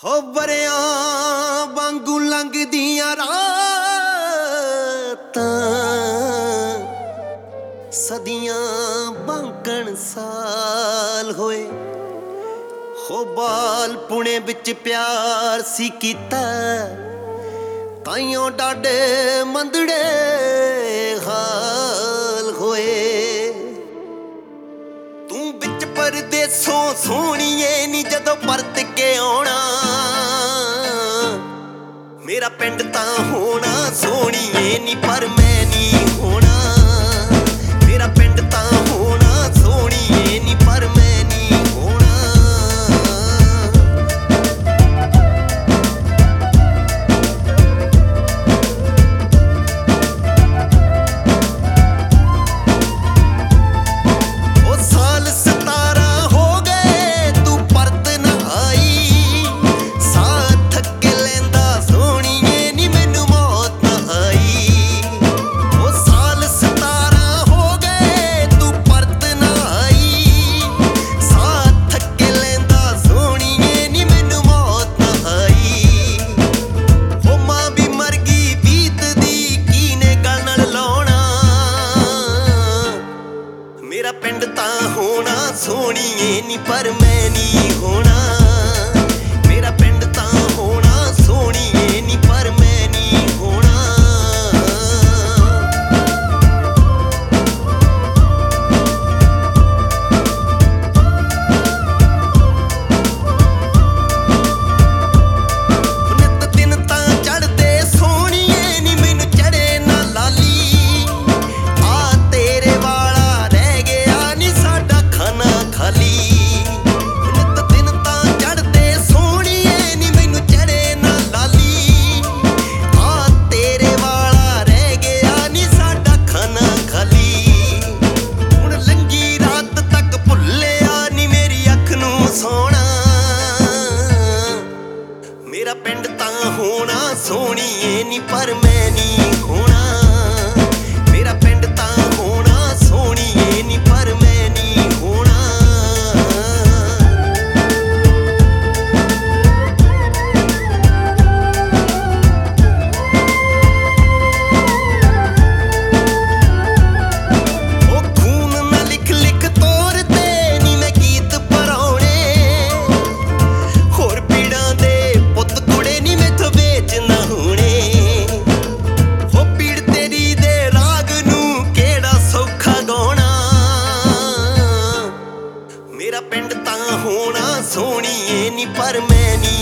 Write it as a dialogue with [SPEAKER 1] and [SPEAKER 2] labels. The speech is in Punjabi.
[SPEAKER 1] ਹੋ ਵਰਿਆਂ ਵਾਂਗੂ ਲੰਘਦੀਆਂ ਰਾਤਾਂ ਸਦੀਆਂ ਬਾਂਕਣ ਸਾਲ ਹੋਏ। ਹੋ ਬਾਲ ਪੁਣੇ ਵਿੱਚ ਪਿਆਰ ਸੀ ਕੀਤਾ, ਤਾਈਓਂ ਡਾਡੇ ਮੰਦੜੇ ਹਾਲ ਹੋਏ। ਤੂੰ ਵਿੱਚ ਪਰਦੇਸੋਂ ਸੋਹਣੀਏ ਨੀ ਜਦੋਂ ਪਰਤ ਕੇ ਆਉਣਾ, ਮੇਰਾ ਪਿੰਡ ਤਾਂ ਹੋਣਾ ਸੋਹਣੀਏ ਨੀ ਪਰ ਮੈਂ ਨਹੀਂ ਹੋਣਾ। ਮੇਰਾ ਪਿੰਡ ਤਾਂ ਹੋਣਾ ਸੋਹਣੀਏ ਨੀ ਪਰ ਮੈਂ ਨਹੀਂ ਹੋਣਾ। ਉਹ ਸਾਲ 17 ਹੋ ਗਏ ਤੂੰ ਪਰਤ ਨਾ ਆਈ, ਸਾਹ ਥੱਕ ਲੈਂਦਾ ਸੋਹਣੀਏ ਨੀ ਮੈਨੂੰ ਮੌਤ ਨਾ ਆਈ। ਉਹ ਸਾਲ 17 ਹੋ ਗਏ ਤੂੰ ਪਰਤ ਨਾ ਆਈ, ਸਾਹ ਥੱਕ ਲੈਂਦਾ ਸੋਹਣੀਏ ਨੀ ਮੈਨੂੰ ਮੌਤ ਨਾ ਆਈ। ਉਹ ਮਾਂ ਵੀ ਮਰ ਗਈ ਬੀਤਦੀ ਕੀਨੇ ਗੱਲ ਨਾਲ ਲਾਉਣਾ, ਮੇਰਾ ਪਿੰਡ ਤਾਂ ਹੋਣਾ ਸੋਹਣੀਏ ਨੀ ਪਰ ਮੈਂ ਨਹੀਂ ਹੋਣਾ। ਮੇਰਾ ਪਿੰਡ ਤਾਂ ਹੋਣਾ ਸੋਹਣੀਏ ਨੀ ਪਰ ਮੈਂ ਨਹੀਂ ਹੋਣਾ। ਨਿੱਤ ਦਿਨ ਤਾਂ ਚੜ੍ਹਦੇ ਸੋਹਣੀਏ ਨੀ ਮੈਨੂੰ ਚੜ੍ਹੇ ਨਾ ਲਾਲੀ, ਆ ਤੇਰੇ ਵਾਲਾ ਰਹਿ ਗਿਆ ਨੀ ਸਾਡਾ ਖਾਨਾ ਖਾਲੀ। ਨਿੱਤ ਦਿਨ ਤਾਂ ਚੜ੍ਹਦੇ ਸੋਹਣੀਏ ਨੀ ਮੈਨੂੰ ਚੜ੍ਹੇ ਨਾ ਲਾਲੀ, ਆ ਤੇਰੇ ਵਾਲਾ ਰਹਿ ਗਿਆ ਨੀ ਸਾਡਾ ਖਾਨਾ ਖਾਲੀ। ਹੁਣ ਲੰਘੀ ਰਾਤ ਤੱਕ ਭੁੱਲਿਆ ਨੀ ਮੇਰੀ ਅੱਖ ਨੂੰ ਸੋਹਣਾ, ਮੇਰਾ ਪਿੰਡ ਤਾਂ ਹੋਣਾ ਸੋਹਣੀਏ ਨੀ ਪਰ ਮੈਂ ਨਹੀਂ ਹੋਣਾ। ਮੇਰਾ ਪਿੰਡ ਤਾਂ ਹੋਣਾ ਸੋਹਣੀਏ ਨੀ ਪਰ ਮੈਂ ਨਹੀਂ ਹੋਣਾ। ਉਹ ਖੂਨ ਨਾ ਲਿਖ ਲਿਖ ਤੋਰਦੇ ਨੀ ਮੈਂ ਗੀਤ ਪਰਾਉਣੇ, ਹੋਰ ਪੀੜਾਂ ਦੇ ਪੁੱਤ ਕੁੜੇ ਨੀ ਮੈਥੋਂ ਵੇਚ ਨਾ ਹੋਣੇ। ਉਹ ਪੀੜ ਤੇਰੀ ਦੇ ਰਾਗ ਨੂੰ ਕਿਹੜਾ ਸੌਖਾ ਗਾਉਣਾ, ਮੇਰਾ ਪਿੰਡ ਤਾਂ ਹੋਣਾ ਸੋਹਣੀਏ ਨੀ ਪਰ ਮੈਂ ਨਹੀਂ